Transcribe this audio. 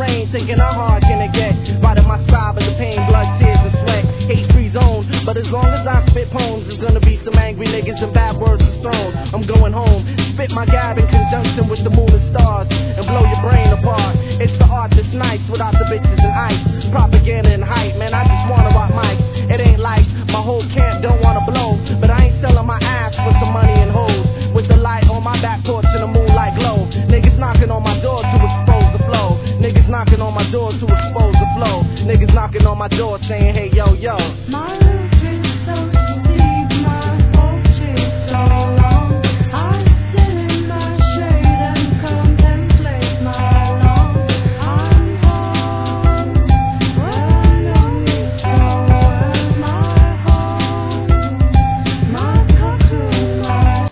lane, thinking how hard can it get? Right at my side, but the pain, blood, tears, and sweat. Hate-free zone, but as long as I spit poems, there's gonna be some angry niggas and bad words and stones. I'm going home, spit my gab in conjunction with the moon and stars, and blow your brain apart. It's the art that's nice without